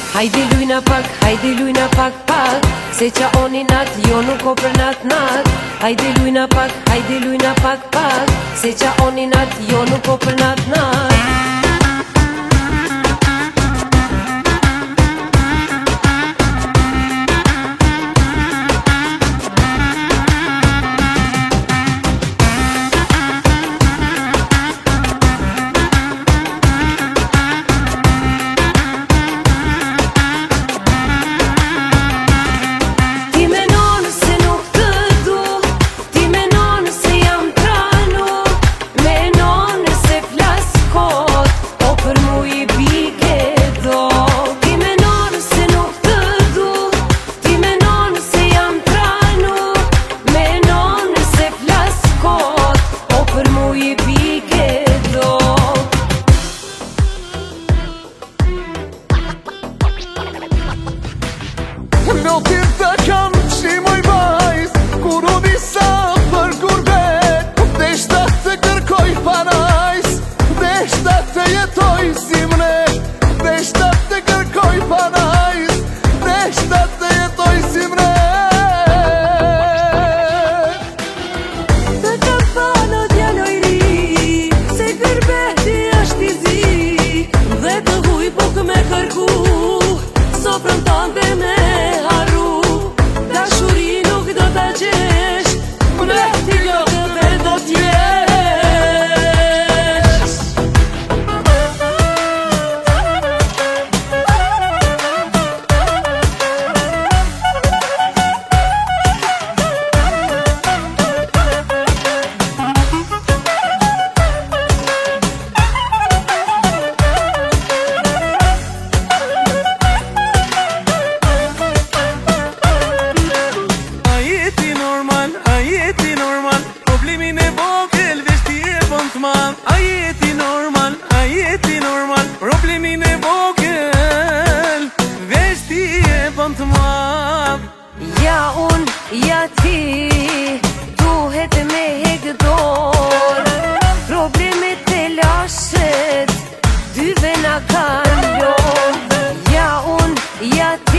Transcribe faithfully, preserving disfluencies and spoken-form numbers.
Hajde lujna pak, hajde lujna pak pak, se qa oni nat, jo nuk o për nat nat. Hajde lujna pak, hajde lujna pak pak, se qa oni nat, jo nuk o për nat nat. Lotin të kam shimoj bajs, kur u disa për gurbet. Deshta të kërkoj panajs, deshta të jetoj si mne. Deshta të kërkoj panajs, deshta të jetoj si mne. Të kam pano djaloj ri, se kërbeti është i zi. Dhe të huj po këme kërku, sofrën tante me A jeti normal, a jeti normal, problemin e vogël, veç ti e bën të madh. Ja un, ja ti, duhet me hek dorë. Problemet e lashet, dyve na kanë lorë. Ja un, ja ti